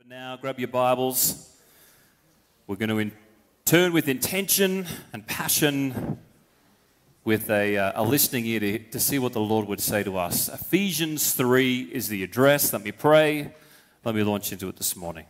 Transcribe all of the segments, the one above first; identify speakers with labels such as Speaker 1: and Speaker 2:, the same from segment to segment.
Speaker 1: Now, grab your Bibles. We're going to turn with intention and passion with a listening ear to see what the Lord would say to us. Ephesians 3 is the address. Let me pray. Let me launch into it this morning.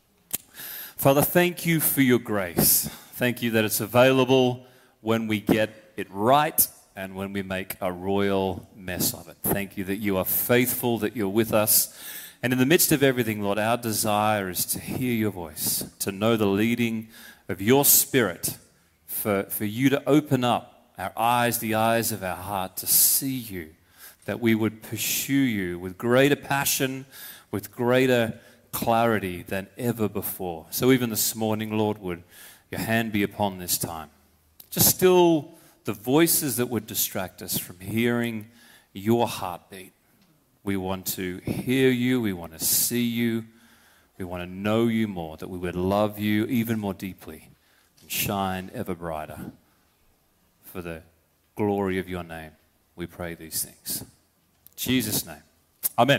Speaker 1: Father, thank you for your grace. Thank you that it's available when we get it right and when we make a royal mess of it. Thank you that you are faithful, that you're with us. And in the midst of everything, Lord, our desire is to hear your voice, to know the leading of your Spirit, for you to open up our eyes, the eyes of our heart, to see you, that we would pursue you with greater passion, with greater clarity than ever before. So even this morning, Lord, would your hand be upon this time. Just still the voices that would distract us from hearing your heartbeat. We want to hear you, we want to see you, we want to know you more, that we would love you even more deeply and shine ever brighter. For the glory of your name, we pray these things. In Jesus' name, amen.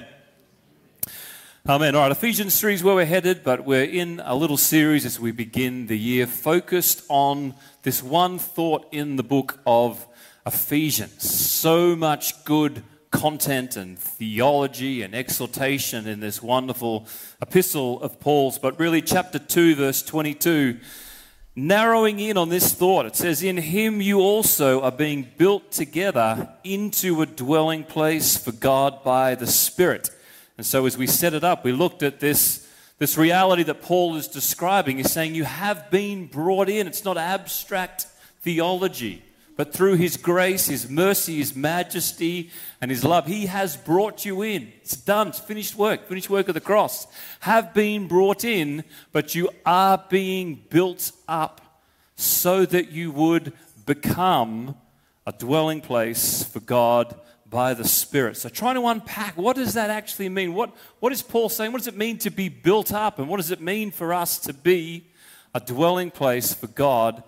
Speaker 1: Amen. All right, Ephesians 3 is where we're headed, but we're in a little series as we begin the year focused on this one thought in the book of Ephesians. So much good content and theology and exhortation in this wonderful epistle of Paul's, but really chapter 2 verse 22, narrowing in on this thought. It says, in him you also are being built together into a dwelling place for God by the Spirit. And so as we set it up, we looked at this reality that Paul is describing. He's saying you have been brought in. It's not abstract theology, but through his grace, his mercy, his majesty, and his love, he has brought you in. It's done. It's finished work of the cross. Have been brought in, but you are being built up so that you would become a dwelling place for God by the Spirit. So trying to unpack, what does that actually mean? What is Paul saying? What does it mean to be built up? And what does it mean for us to be a dwelling place for God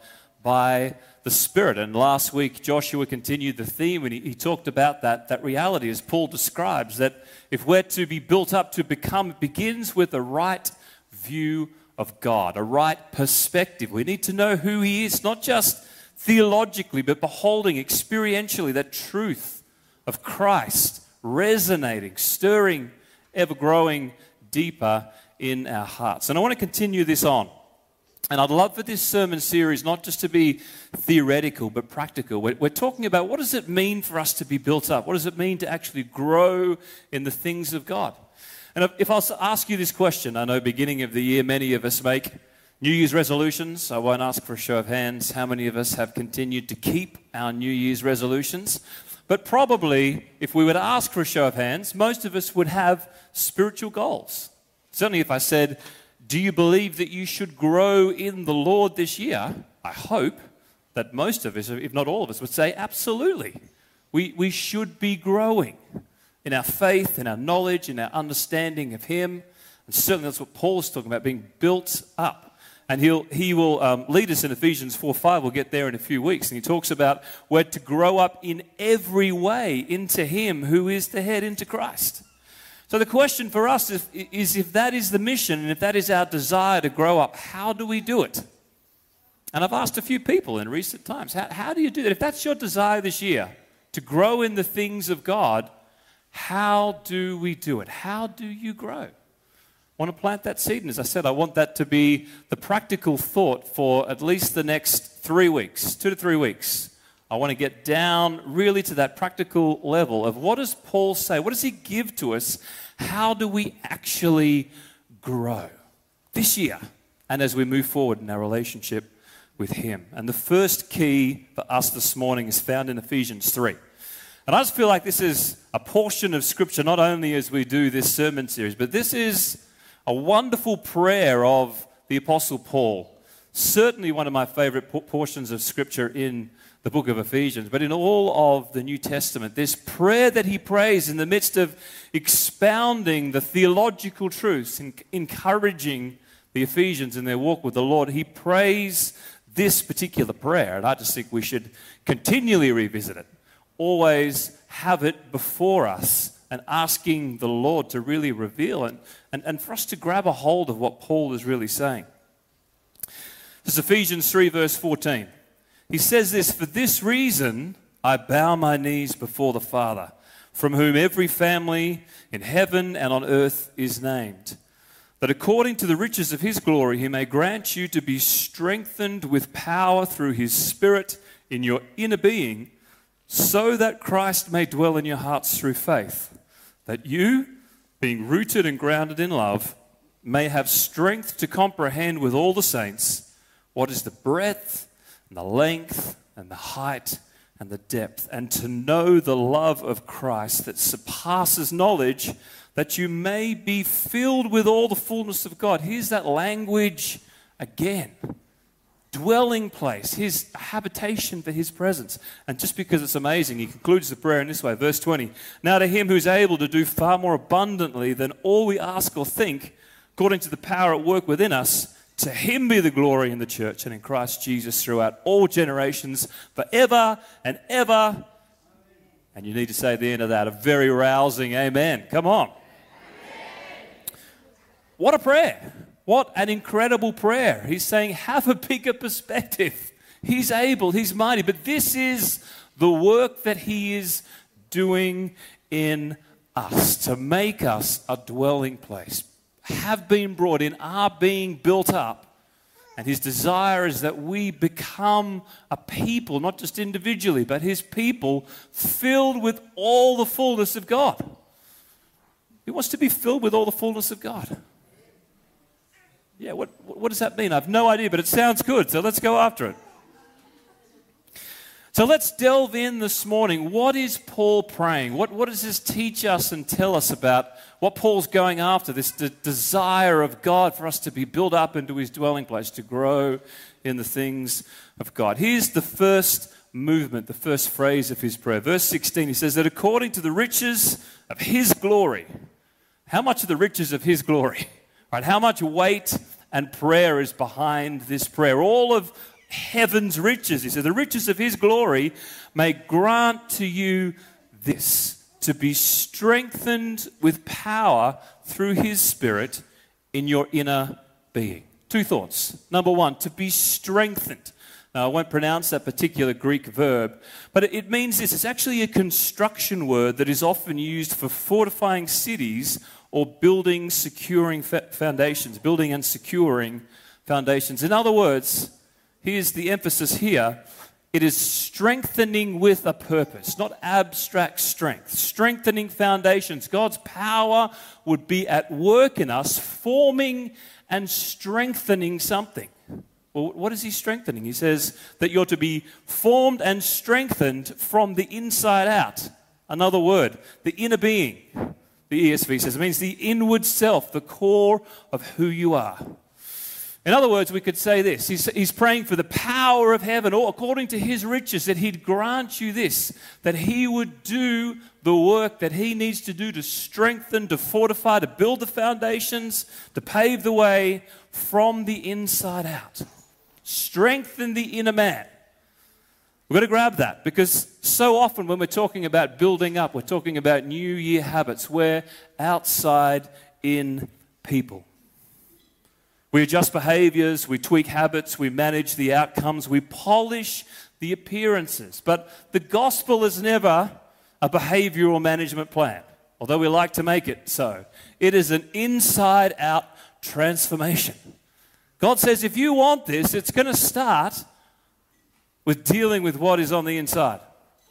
Speaker 1: by the Spirit? And last week, Joshua continued the theme, and he talked about that reality as Paul describes, that if we're to be built up to become, it begins with a right view of God, a right perspective. We need to know who he is, not just theologically, but beholding experientially that truth of Christ resonating, stirring, ever growing deeper in our hearts. And I want to continue this on. And I'd love for this sermon series not just to be theoretical, but practical. We're talking about what does it mean for us to be built up? What does it mean to actually grow in the things of God? And if I'll ask you this question, I know beginning of the year, many of us make New Year's resolutions. I won't ask for a show of hands. How many of us have continued to keep our New Year's resolutions? But probably, if we were to ask for a show of hands, most of us would have spiritual goals. Certainly if I said, do you believe that you should grow in the Lord this year? I hope that most of us, if not all of us, would say absolutely. We should be growing in our faith, in our knowledge, in our understanding of him. And certainly that's what Paul is talking about, being built up. And he will lead us in Ephesians 4:5. We'll get there in a few weeks. And he talks about we're to grow up in every way into him who is the head, into Christ. So the question for us is if that is the mission and if that is our desire to grow up, how do we do it? And I've asked a few people in recent times, how do you do that? If that's your desire this year, to grow in the things of God, how do we do it? How do you grow? I want to plant that seed, and as I said, I want that to be the practical thought for at least the next 3 weeks, 2 to 3 weeks. I want to get down really to that practical level of what does Paul say? What does he give to us? How do we actually grow this year and as we move forward in our relationship with him? And the first key for us this morning is found in Ephesians 3. And I just feel like this is a portion of Scripture, not only as we do this sermon series, but this is a wonderful prayer of the Apostle Paul. Certainly one of my favorite portions of Scripture in the book of Ephesians, but in all of the New Testament, this prayer that he prays in the midst of expounding the theological truths and encouraging the Ephesians in their walk with the Lord, he prays this particular prayer, and I just think we should continually revisit it, always have it before us and asking the Lord to really reveal and for us to grab a hold of what Paul is really saying. This is Ephesians 3 verse 14. He says this, "For this reason I bow my knees before the Father, from whom every family in heaven and on earth is named, that according to the riches of his glory he may grant you to be strengthened with power through his Spirit in your inner being, so that Christ may dwell in your hearts through faith, that you, being rooted and grounded in love, may have strength to comprehend with all the saints what is the breadth and the length and the height and the depth, and to know the love of Christ that surpasses knowledge, that you may be filled with all the fullness of God." Here's that language again. Dwelling place, his habitation for his presence. And just because it's amazing, he concludes the prayer in this way, verse 20. "Now to him who's able to do far more abundantly than all we ask or think, according to the power at work within us, to him be the glory in the church and in Christ Jesus throughout all generations, forever and ever." And you need to say at the end of that, a very rousing amen. Come on. Amen. What a prayer. What an incredible prayer. He's saying, have a bigger perspective. He's able, he's mighty, but this is the work that he is doing in us to make us a dwelling place. Have been brought in, are being built up. And his desire is that we become a people, not just individually, but his people filled with all the fullness of God. He wants to be filled with all the fullness of God. Yeah, what does that mean? I have no idea, but it sounds good, so let's go after it. So let's delve in this morning. What is Paul praying? What does this teach us and tell us about what Paul's going after, this desire of God for us to be built up into his dwelling place, to grow in the things of God? Here's the first movement, the first phrase of his prayer. Verse 16, he says that according to the riches of his glory. How much of the riches of his glory? Right? How much weight and prayer is behind this prayer? All of heaven's riches. He said, the riches of his glory may grant to you this, to be strengthened with power through his Spirit in your inner being. Two thoughts. Number one, to be strengthened. Now, I won't pronounce that particular Greek verb, but it means this. It's actually a construction word that is often used for fortifying cities or building, securing foundations, building and securing foundations. In other words, here's the emphasis here. It is strengthening with a purpose, not abstract strength. Strengthening foundations. God's power would be at work in us, forming and strengthening something. Well, what is he strengthening? He says that you're to be formed and strengthened from the inside out. Another word, the inner being. The ESV says it means the inward self, the core of who you are. In other words, we could say this. He's praying for the power of heaven, or according to his riches, that he'd grant you this, that he would do the work that he needs to do to strengthen, to fortify, to build the foundations, to pave the way from the inside out. Strengthen the inner man. We've got to grab that, because so often when we're talking about building up, we're talking about New Year habits. We're outside in people. We adjust behaviors, we tweak habits, we manage the outcomes, we polish the appearances. But the gospel is never a behavioral management plan, although we like to make it so. It is an inside-out transformation. God says if you want this, it's going to start with dealing with what is on the inside.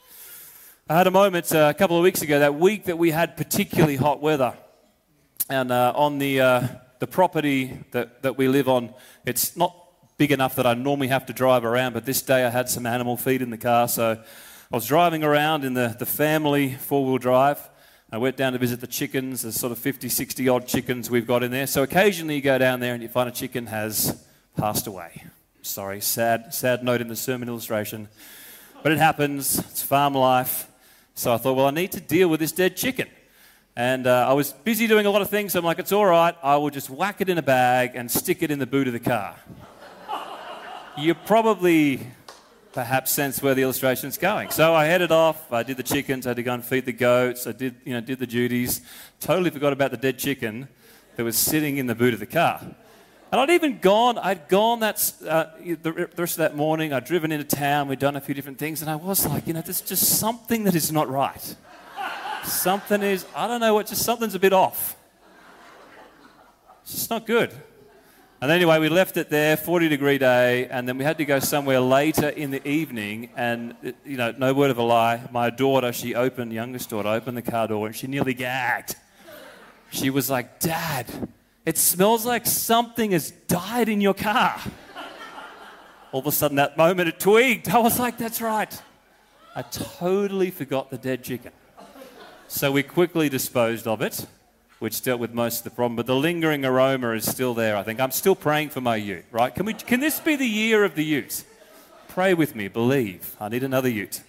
Speaker 1: I had a moment a couple of weeks ago, that week that we had particularly hot weather. And on the property that we live on, it's not big enough that I normally have to drive around, but this day I had some animal feed in the car, so I was driving around in the family four-wheel drive. I went down to visit the chickens. There's sort of 50, 60 odd chickens we've got in there. So occasionally you go down there and you find a chicken has passed away. Sorry, sad note in the sermon illustration. But it happens. It's farm life. So I thought, well, I need to deal with this dead chicken. And I was busy doing a lot of things, so I'm like, it's all right. I will just whack it in a bag and stick it in the boot of the car. You're probably perhaps sense where the illustration's going. So I headed off. I did the chickens. I had to go and feed the goats. I did the duties. Totally forgot about the dead chicken that was sitting in the boot of the car. And I'd gone the rest of that morning. I'd driven into town. We'd done a few different things. And I was like, there's just something that is not right. Something's a bit off. It's just not good. And anyway, we left it there, 40-degree day, and then we had to go somewhere later in the evening, and, no word of a lie, my daughter, youngest daughter, opened the car door, and she nearly gagged. She was like, "Dad, it smells like something has died in your car." All of a sudden, that moment, it twigged. I was like, that's right. I totally forgot the dead chicken. So we quickly disposed of it, which dealt with most of the problem, but the lingering aroma is still there, I think. I'm still praying for my ute, right? Can this be the year of the ute? Pray with me, believe. I need another ute.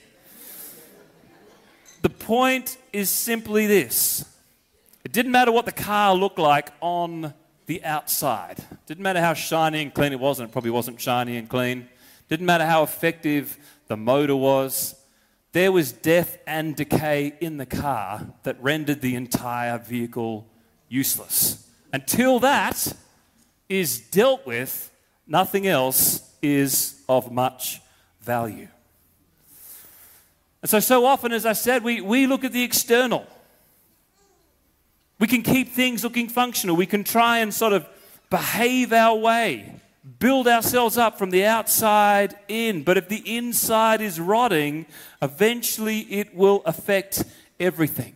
Speaker 1: The point is simply this. It didn't matter what the car looked like on the outside. It didn't matter how shiny and clean it was, and it probably wasn't shiny and clean. It didn't matter how effective the motor was. There was death and decay in the car that rendered the entire vehicle useless. Until that is dealt with, nothing else is of much value. And so often, as I said, we look at the external. We can keep things looking functional. We can try and sort of behave our way, build ourselves up from the outside in. But if the inside is rotting, eventually it will affect everything.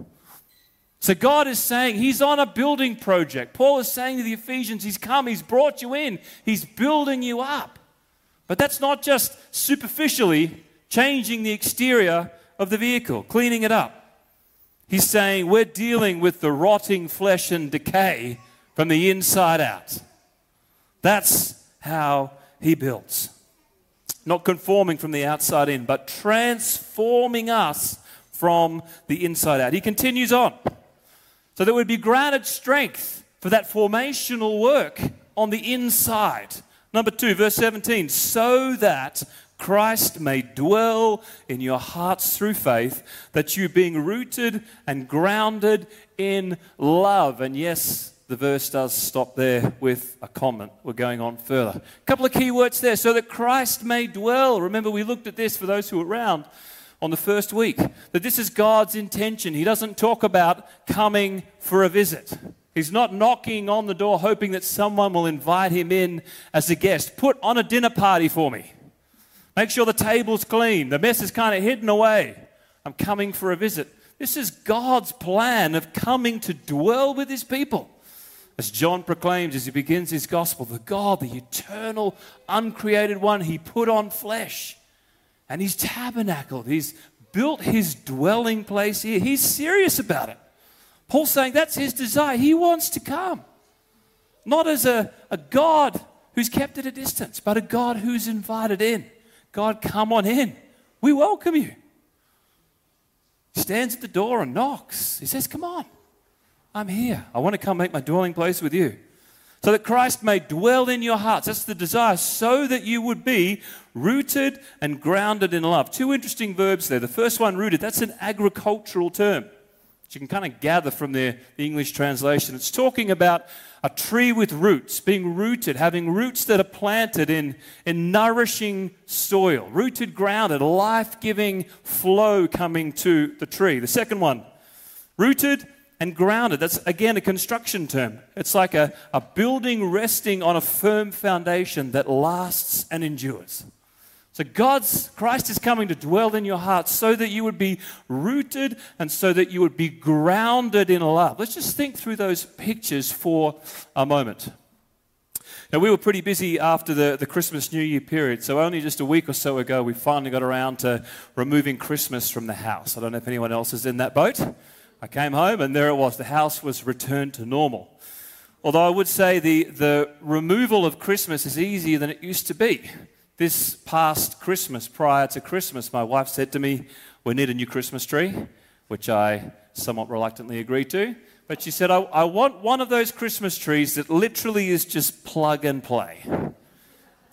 Speaker 1: So God is saying He's on a building project. Paul is saying to the Ephesians, He's come, He's brought you in, He's building you up. But that's not just superficially changing the exterior of the vehicle, cleaning it up. He's saying we're dealing with the rotting flesh and decay from the inside out. That's how He builds. Not conforming from the outside in, but transforming us from the inside out. He continues on. So there would be granted strength for that formational work on the inside. Number 2, verse 17. So that Christ may dwell in your hearts through faith, that you being rooted and grounded in love. And yes, the verse does stop there with a comment. We're going on further. A couple of key words there. So that Christ may dwell. Remember, we looked at this for those who were around on the first week, that this is God's intention. He doesn't talk about coming for a visit. He's not knocking on the door hoping that someone will invite Him in as a guest. Put on a dinner party for me. Make sure the table's clean. The mess is kind of hidden away. I'm coming for a visit. This is God's plan of coming to dwell with His people. As John proclaims as he begins his gospel, the God, the eternal, uncreated one, He put on flesh. And He's tabernacled. He's built His dwelling place here. He's serious about it. Paul's saying that's His desire. He wants to come. Not as a God who's kept at a distance, but a God who's invited in. God, come on in. We welcome you. He stands at the door and knocks. He says, come on. I'm here. I want to come make my dwelling place with you. So that Christ may dwell in your hearts. That's the desire. So that you would be rooted and grounded in love. 2 interesting verbs there. The first one, rooted, that's an agricultural term. You can kind of gather from the English translation. It's talking about a tree with roots, being rooted, having roots that are planted in nourishing soil. Rooted, grounded, a life-giving flow coming to the tree. The second one, rooted and grounded. That's, again, a construction term. It's like a building resting on a firm foundation that lasts and endures. So Christ is coming to dwell in your heart so that you would be rooted and so that you would be grounded in love. Let's just think through those pictures for a moment. Now, we were pretty busy after the Christmas New Year period, so only just a week or so ago we finally got around to removing Christmas from the house. I don't know if anyone else is in that boat. I came home and there it was. The house was returned to normal. Although I would say the removal of Christmas is easier than it used to be. This past Christmas, prior to Christmas, my wife said to me, we need a new Christmas tree, which I somewhat reluctantly agreed to. But she said, I want one of those Christmas trees that literally is just plug and play.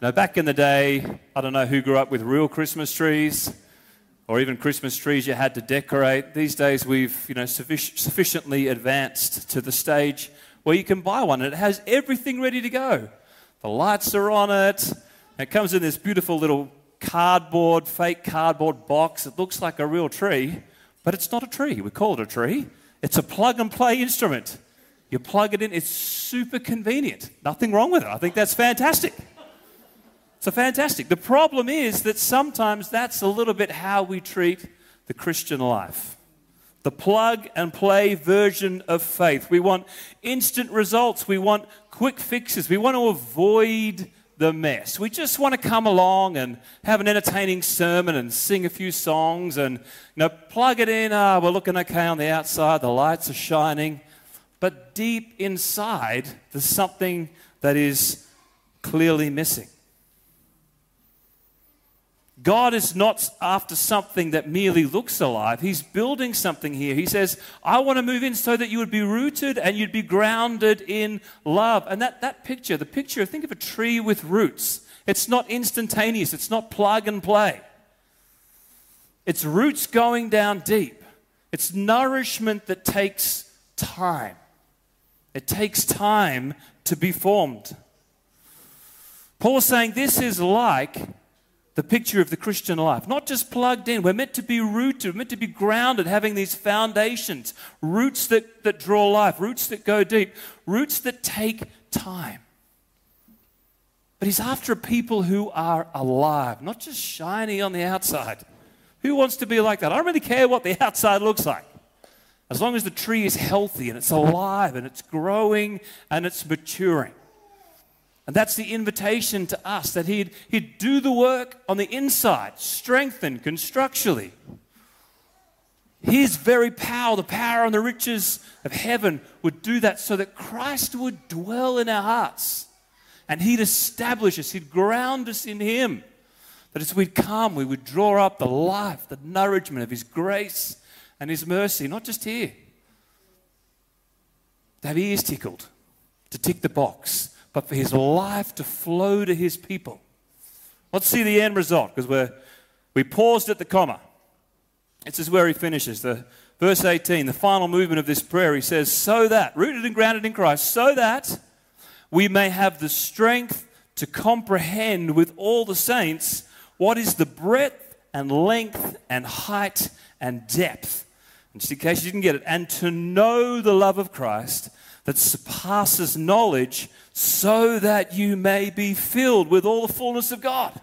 Speaker 1: Now, back in the day, I don't know who grew up with real Christmas trees or even Christmas trees you had to decorate. These days, we've sufficiently advanced to the stage where you can buy one and it has everything ready to go. The lights are on it. It comes in this beautiful little fake cardboard box. It looks like a real tree, but it's not a tree. We call it a tree. It's a plug-and-play instrument. You plug it in. It's super convenient. Nothing wrong with it. I think that's fantastic. So fantastic. The problem is that sometimes that's a little bit how we treat the Christian life. The plug-and-play version of faith. We want instant results. We want quick fixes. We want to avoid the mess. We just want to come along and have an entertaining sermon and sing a few songs and plug it in. We're looking okay on the outside. The lights are shining. But deep inside, there's something that is clearly missing. God is not after something that merely looks alive. He's building something here. He says, I want to move in so that you would be rooted and you'd be grounded in love. And that picture, think of a tree with roots. It's not instantaneous. It's not plug and play. It's roots going down deep. It's nourishment that takes time. It takes time to be formed. Paul's saying this is like the picture of the Christian life, not just plugged in. We're meant to be rooted, we're meant to be grounded, having these foundations, roots that draw life, roots that go deep, roots that take time. But he's after people who are alive, not just shiny on the outside. Who wants to be like that? I don't really care what the outside looks like. As long as the tree is healthy and it's alive and it's growing and it's maturing. And that's the invitation to us, that he'd do the work on the inside, strengthen constructually. His very power, the power and the riches of heaven, would do that so that Christ would dwell in our hearts. And he'd establish us, he'd ground us in him. That as we'd come, we would draw up the life, the nourishment of his grace and his mercy, not just here. To have ears tickled, to tick the box, but for his life to flow to his people. Let's see the end result, because we paused at the comma. This is where he finishes. Verse 18, the final movement of this prayer, he says, so that, rooted and grounded in Christ, so that we may have the strength to comprehend with all the saints what is the breadth and length and height and depth. And just in case you didn't get it, and to know the love of Christ that surpasses knowledge, so that you may be filled with all the fullness of God.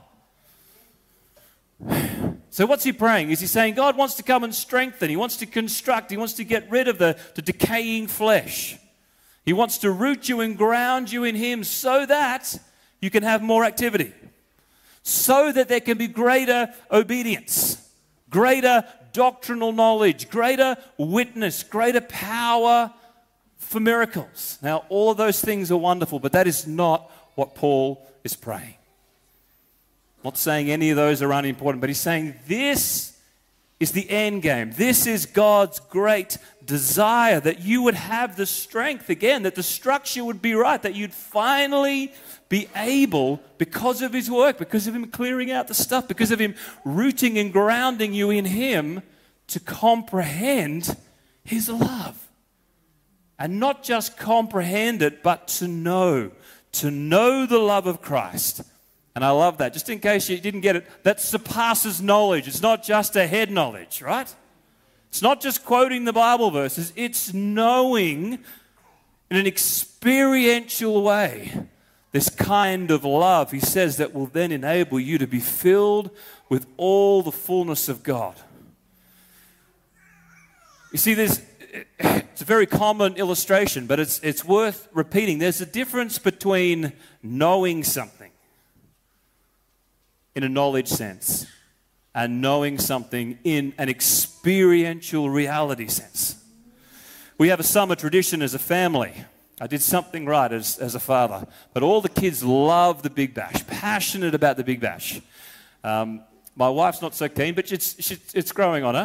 Speaker 1: So what's he praying? Is he saying God wants to come and strengthen? He wants to construct. He wants to get rid of the decaying flesh. He wants to root you and ground you in him so that you can have more activity. So that there can be greater obedience, greater doctrinal knowledge, greater witness, greater power for miracles. Now, all of those things are wonderful, but that is not what Paul is praying. I'm not saying any of those are unimportant, but he's saying this is the end game. This is God's great desire, that you would have the strength again, that the structure would be right, that you'd finally be able, because of his work, because of him clearing out the stuff, because of him rooting and grounding you in him, to comprehend his love. And not just comprehend it, but to know the love of Christ. And I love that. Just in case you didn't get it, that surpasses knowledge. It's not just a head knowledge, right? It's not just quoting the Bible verses. It's knowing in an experiential way this kind of love, he says, that will then enable you to be filled with all the fullness of God. You see, it's a very common illustration, but it's worth repeating. There's a difference between knowing something in a knowledge sense and knowing something in an experiential reality sense. We have a summer tradition as a family. I did something right as a father, but all the kids love the Big Bash, passionate about the Big Bash. My wife's not so keen, but it's growing on her.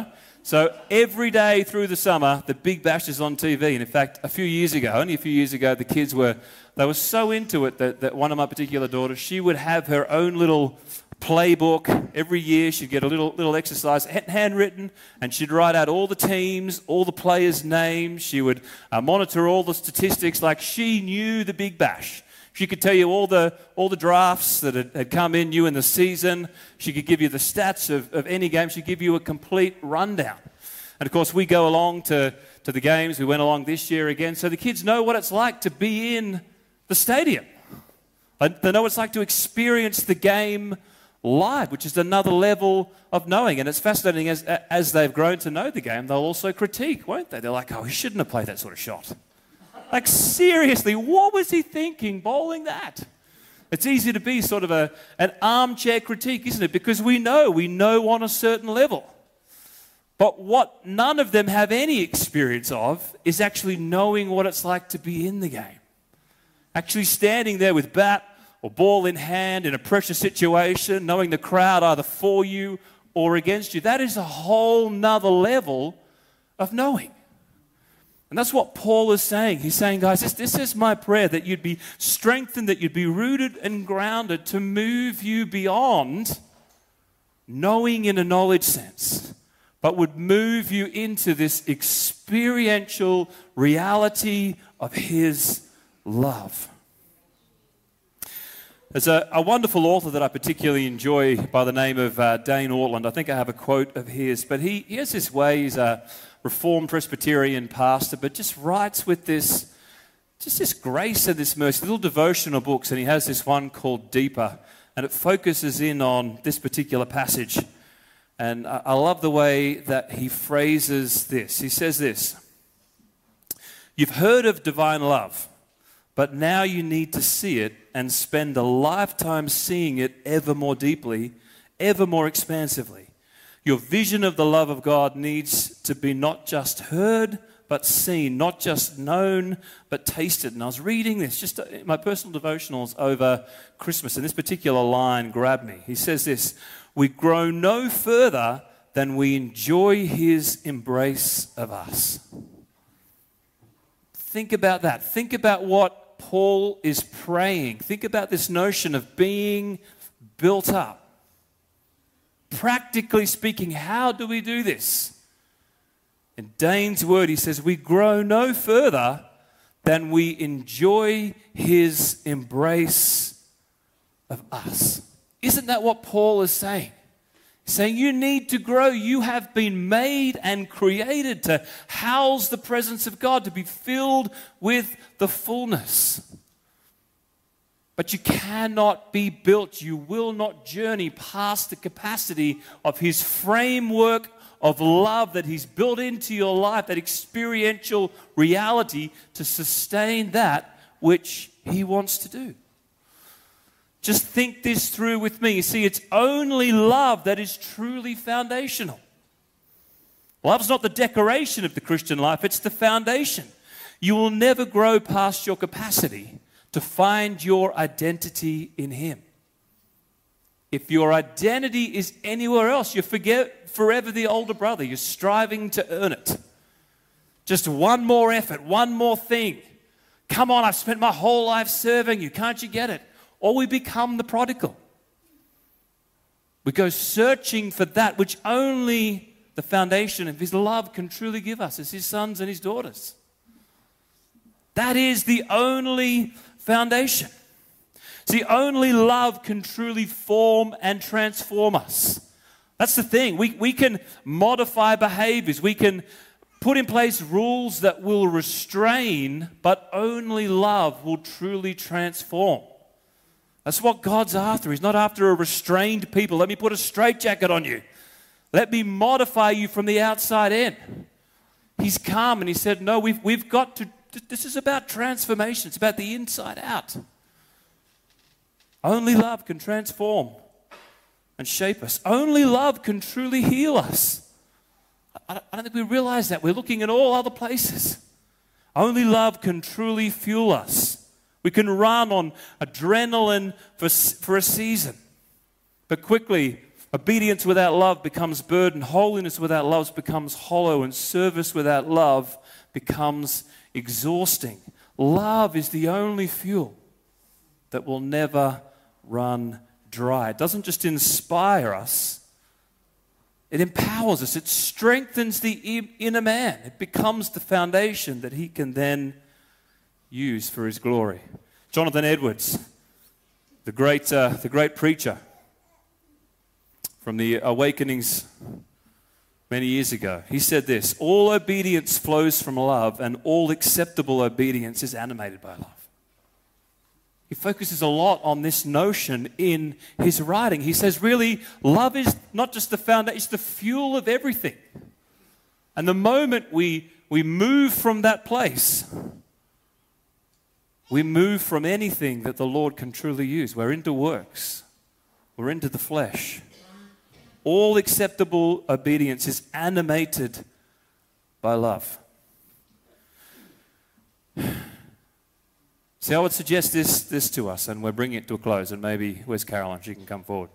Speaker 1: So every day through the summer, the Big Bash is on TV. And in fact, only a few years ago, the kids were so into it that one of my particular daughters, she would have her own little playbook. Every year she'd get a little exercise, handwritten, and she'd write out all the teams, all the players' names. She would monitor all the statistics like she knew the Big Bash. She could tell you all the drafts that had come in new in the season. She could give you the stats of any game. She'd give you a complete rundown. And of course, we go along to the games. We went along this year again. So the kids know what it's like to be in the stadium. They know what it's like to experience the game live, which is another level of knowing. And it's fascinating as they've grown to know the game, they'll also critique, won't they? They're like, oh, he shouldn't have played that sort of shot. Like, seriously, what was he thinking bowling that? It's easy to be sort of an armchair critique, isn't it? Because we know on a certain level. But what none of them have any experience of is actually knowing what it's like to be in the game. Actually standing there with bat or ball in hand in a pressure situation, knowing the crowd either for you or against you. That is a whole nother level of knowing. And that's what Paul is saying. He's saying, guys, this is my prayer, that you'd be strengthened, that you'd be rooted and grounded to move you beyond knowing in a knowledge sense, but would move you into this experiential reality of his love. There's a wonderful author that I particularly enjoy by the name of Dane Ortland. I think I have a quote of his, but he has this way. He's a Reformed Presbyterian pastor, but just writes with this grace and this mercy, little devotional books, and he has this one called Deeper, and it focuses in on this particular passage. And I love the way that he phrases this. He says this: you've heard of divine love, but now you need to see it and spend a lifetime seeing it ever more deeply, ever more expansively. Your vision of the love of God needs to be not just heard, but seen, not just known, but tasted. And I was reading this, just in my personal devotionals over Christmas, and this particular line grabbed me. He says this: we grow no further than we enjoy his embrace of us. Think about that. Think about what Paul is praying. Think about this notion of being built up. Practically speaking, how do we do this? In Dane's word, he says, we grow no further than we enjoy his embrace of us. Isn't that what Paul is saying? He's saying you need to grow. You have been made and created to house the presence of God, to be filled with the fullness. But you cannot be built. You will not journey past the capacity of his framework of love that he's built into your life, that experiential reality to sustain that which he wants to do. Just think this through with me. You see, it's only love that is truly foundational. Love's not the decoration of the Christian life, it's the foundation. You will never grow past your capacity to find your identity in him. If your identity is anywhere else, you forget forever the older brother. You're striving to earn it. Just one more effort, one more thing. Come on, I've spent my whole life serving you. Can't you get it? Or we become the prodigal. We go searching for that which only the foundation of his love can truly give us as his sons and his daughters. That is the only foundation. See, only love can truly form and transform us. That's the thing. We can modify behaviors. We can put in place rules that will restrain, but only love will truly transform. That's what God's after. He's not after a restrained people. Let me put a straitjacket on you. Let me modify you from the outside in. He's come and he said, no, we've got to. This is about transformation. It's about the inside out. Only love can transform and shape us. Only love can truly heal us. I don't think we realize that. We're looking at all other places. Only love can truly fuel us. We can run on adrenaline for a season. But quickly, Obedience without love becomes burden. Holiness without love becomes hollow. And service without love becomes exhausting. Love is the only fuel that will never run dry. It doesn't just inspire us. It empowers us. It strengthens the inner man. It becomes the foundation that he can then use for his glory. Jonathan Edwards, the great preacher from the Awakenings many years ago, he said this: all obedience flows from love, and all acceptable obedience is animated by love. He focuses a lot on this notion in his writing. He says, really, love is not just the foundation, it's the fuel of everything. And the moment we move from that place, we move from anything that the Lord can truly use. We're into works. We're into the flesh. All acceptable obedience is animated by love. See, I would suggest this to us, and we're bringing it to a close, and maybe, where's Caroline? She can come forward.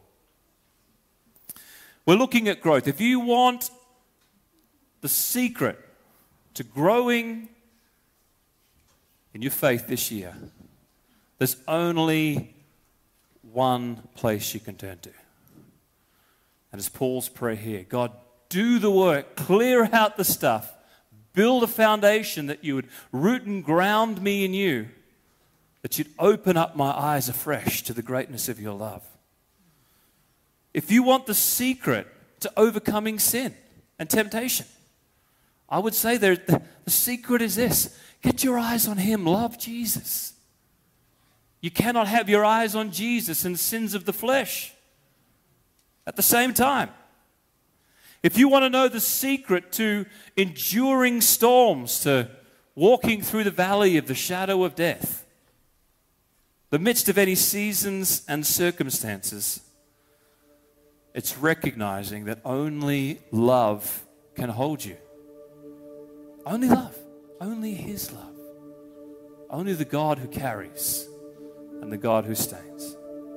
Speaker 1: We're looking at growth. If you want the secret to growing in your faith this year, there's only one place you can turn to. And it's Paul's prayer here. God, do the work, clear out the stuff, build a foundation that you would root and ground me in you, that you'd open up my eyes afresh to the greatness of your love. If you want the secret to overcoming sin and temptation, I would say the secret is this: get your eyes on him, love Jesus. You cannot have your eyes on Jesus and sins of the flesh at the same time. If you want to know the secret to enduring storms, to walking through the valley of the shadow of death, the midst of any seasons and circumstances, it's recognizing that only love can hold you. Only love. Only his love. Only the God who carries and the God who sustains.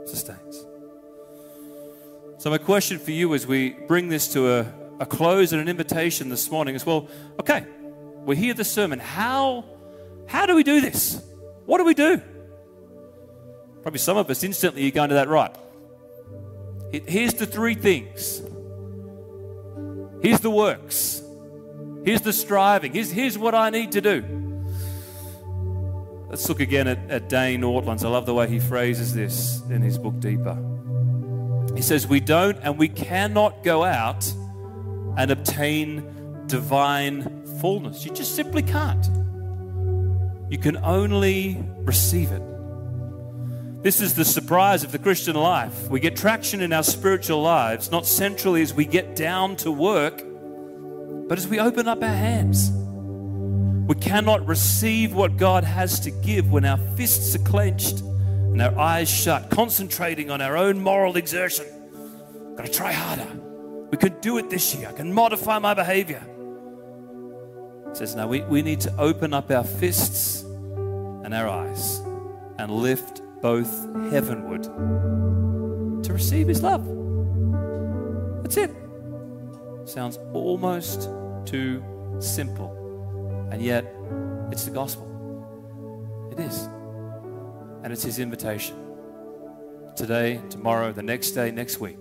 Speaker 1: So my question for you as we bring this to a close and an invitation this morning is, well, okay, we hear the sermon. How do we do this? What do we do? Probably some of us instantly are going to that, right. Here's the three things. Here's the works. Here's the striving. Here's what I need to do. Let's look again at Dane Ortlands. I love the way he phrases this in his book, Deeper. He says, we don't and we cannot go out and obtain divine fullness. You just simply can't. You can only receive it. This is the surprise of the Christian life. We get traction in our spiritual lives, not centrally as we get down to work, but as we open up our hands. We cannot receive what God has to give when our fists are clenched and our eyes shut, concentrating on our own moral exertion. Got to try harder. We could do it this year. I can modify my behavior. He says, no, we need to open up our fists and our eyes and lift both heavenward to receive his love. That's it. Sounds almost too simple. And yet, it's the gospel. It is. And it's his invitation. Today, tomorrow, the next day, next week.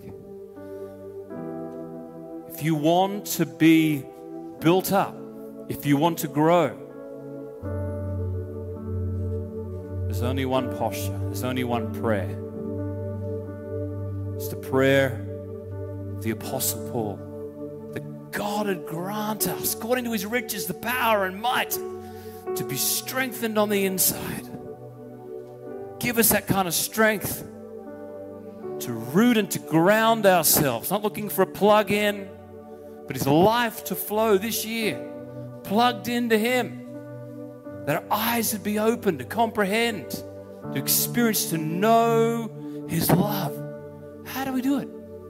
Speaker 1: If you want to be built up, if you want to grow, there's only one posture. There's only one prayer. It's the prayer of the Apostle Paul. That God would grant us, according to his riches, the power and might to be strengthened on the inside. Give us that kind of strength to root and to ground ourselves, not looking for a plug-in, but his life to flow this year, plugged into him. That our eyes would be open to comprehend, to experience, to know his love. How do we do it?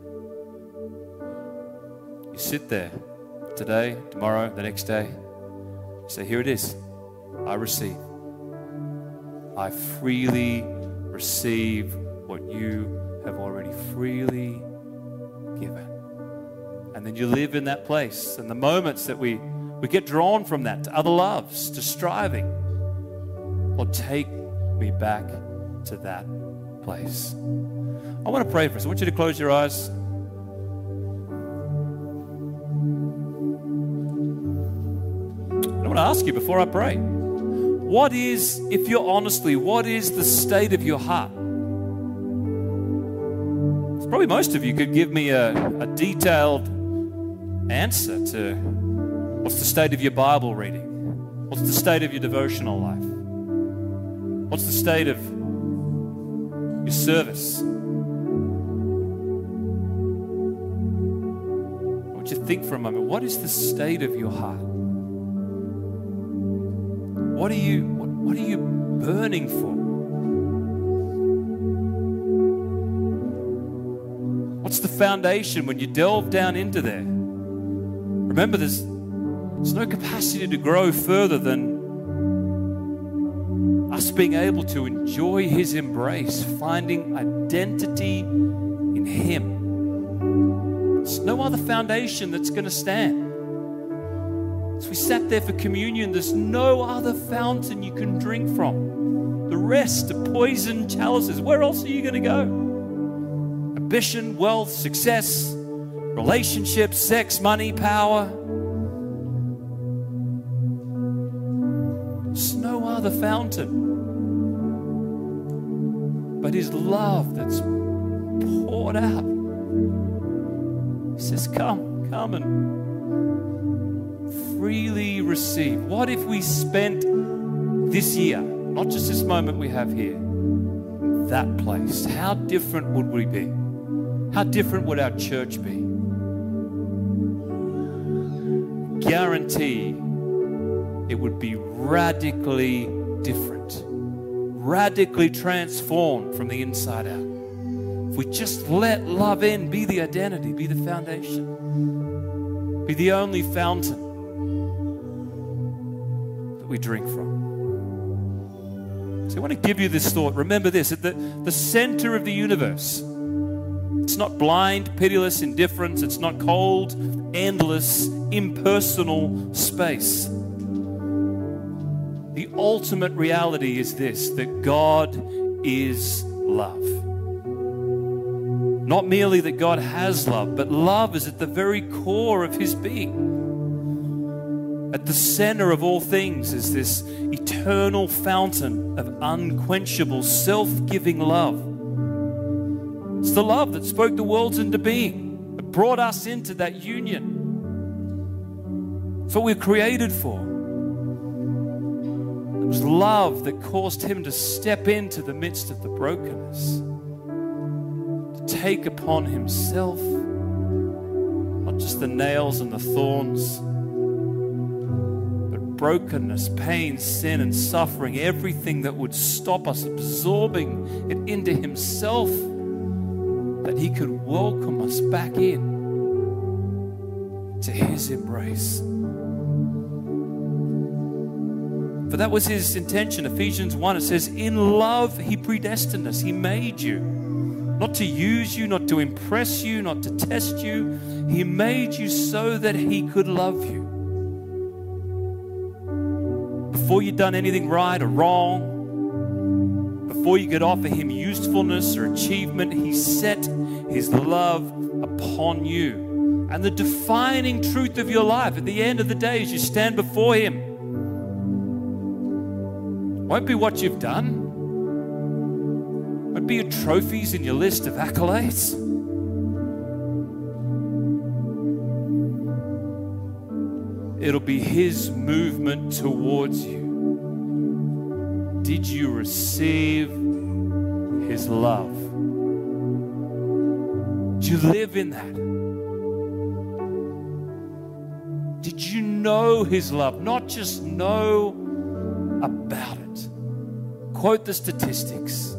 Speaker 1: You sit there today, tomorrow, the next day. Say, here it is. I receive. I freely receive what you have already freely given. And then you live in that place. And the moments that we get drawn from that to other loves, to striving, Lord, take me back to that place. I want to pray for us. I want you to close your eyes. I want to ask you before I pray, what is, if you're honestly, what is the state of your heart? Probably most of you could give me a detailed answer to what's the state of your Bible reading? What's the state of your devotional life? What's the state of your service? I want you to think for a moment, what is the state of your heart? What are you burning for? What's the foundation when you delve down into there? Remember, there's no capacity to grow further than us being able to enjoy His embrace, finding identity in Him. There's no other foundation that's going to stand. As we sat there for communion, there's no other fountain you can drink from. The rest are poison chalices. Where else are you going to go? Ambition, wealth, success, relationships, sex, money, power. There's no other fountain but His love that's poured out. He says, come and freely receive. What if we spent this year, not just this moment we have here, in that place? How different would we be? How different would our church be? Guarantee it would be radically different, radically transformed from the inside out. If we just let love in, be the identity, be the foundation, be the only fountain that we drink from. So I want to give you this thought. Remember this, at the center of the universe, it's not blind, pitiless indifference. It's not cold, endless, impersonal space. The ultimate reality is this, that God is love. Not merely that God has love, but love is at the very core of His being. At the center of all things is this eternal fountain of unquenchable, self-giving love. It's the love that spoke the worlds into being, that brought us into that union. It's what we're created for. It was love that caused Him to step into the midst of the brokenness, to take upon Himself not just the nails and the thorns, but brokenness, pain, sin, and suffering, everything that would stop us absorbing it into Himself, that He could welcome us back in to His embrace. For that was His intention. Ephesians 1, it says, in love He predestined us. He made you. Not to use you, not to impress you, not to test you. He made you so that He could love you. Before you'd done anything right or wrong, before you could offer Him usefulness or achievement, He set His love upon you. And the defining truth of your life at the end of the day as you stand before Him won't be what you've done, won't be your trophies in your list of accolades. It'll be His movement towards you. Did you receive His love? Did you live in that? Did you know His love? Not just know about it. Quote the statistics.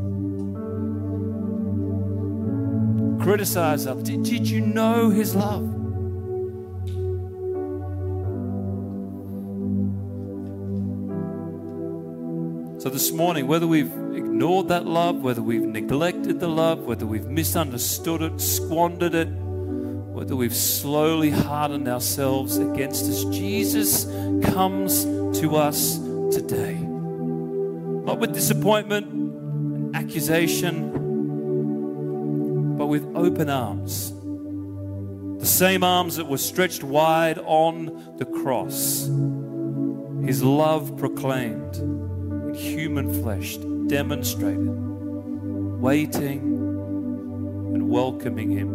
Speaker 1: Criticize others. Did you know His love? So this morning, whether we've ignored that love, whether we've neglected the love, whether we've misunderstood it, squandered it, whether we've slowly hardened ourselves against us, Jesus comes to us today. Not with disappointment and accusation, but with open arms. The same arms that were stretched wide on the cross. His love proclaimed in human flesh, demonstrated, waiting and welcoming him.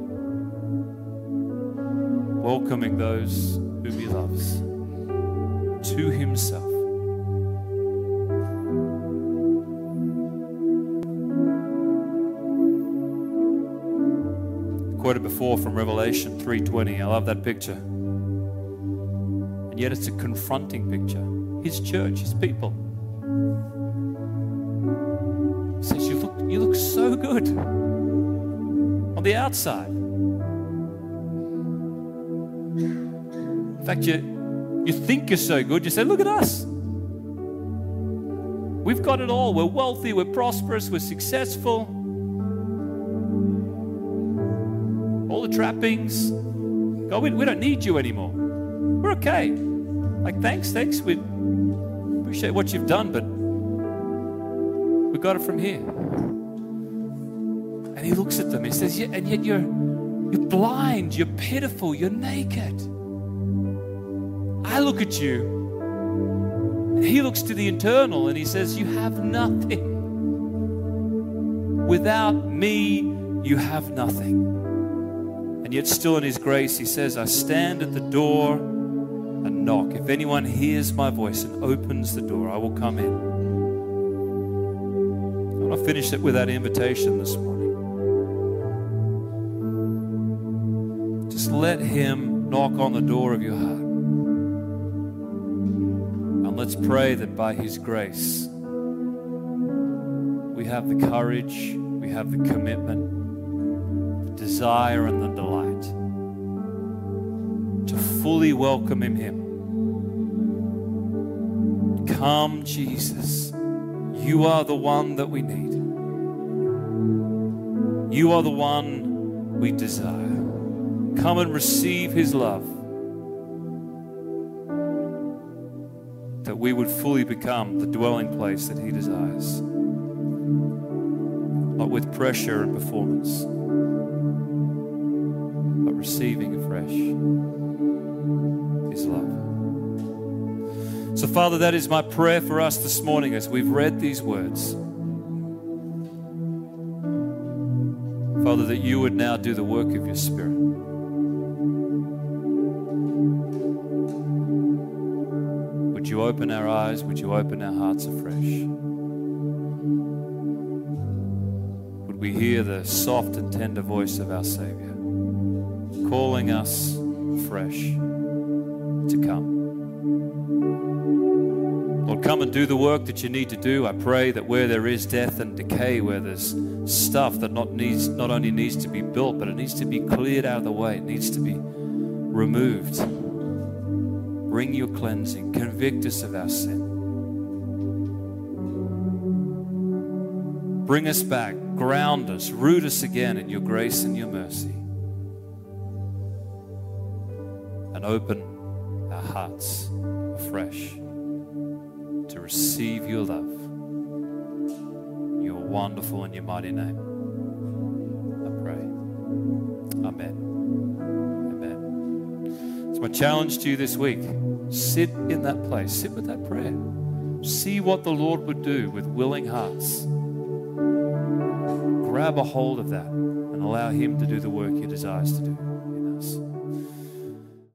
Speaker 1: Welcoming those whom he loves to himself. Quoted before from Revelation 3:20. I love that picture. And yet it's a confronting picture. His church, his people. He says, you look so good on the outside. In fact, you think you're so good, you say, look at us. We've got it all. We're wealthy, we're prosperous, we're successful. All the trappings. God, we don't need you anymore. We're okay. Like, thanks. We appreciate what you've done, but we got it from here. And he looks at them. He says, yeah, and yet you're blind, you're pitiful, you're naked. I look at you, and he looks to the internal, and he says, you have nothing. Without me, you have nothing. And yet still in his grace, he says, I stand at the door and knock. If anyone hears my voice and opens the door, I will come in. I want to finish it with that invitation this morning. Just let him knock on the door of your heart. And let's pray that by his grace, we have the courage, we have the commitment, desire and the delight to fully welcome him. Come, Jesus. You are the one that we need. You are the one we desire. Come and receive his love, that we would fully become the dwelling place that he desires, not with pressure and performance, receiving afresh his love. So, Father, that is my prayer for us this morning as we've read these words. Father, that you would now do the work of your Spirit. Would you open our eyes? Would you open our hearts afresh? Would we hear the soft and tender voice of our Savior, calling us afresh to come. Lord, come and do the work that you need to do. I pray that where there is death and decay, where there's stuff that not only needs to be built, but it needs to be cleared out of the way. It needs to be removed. Bring your cleansing. Convict us of our sin. Bring us back. Ground us. Root us again in your grace and your mercy. And open our hearts afresh to receive your love, your wonderful and your mighty name. I pray. Amen. Amen. It's my challenge to you this week. Sit in that place. Sit with that prayer. See what the Lord would do with willing hearts. Grab a hold of that and allow him to do the work he desires to do.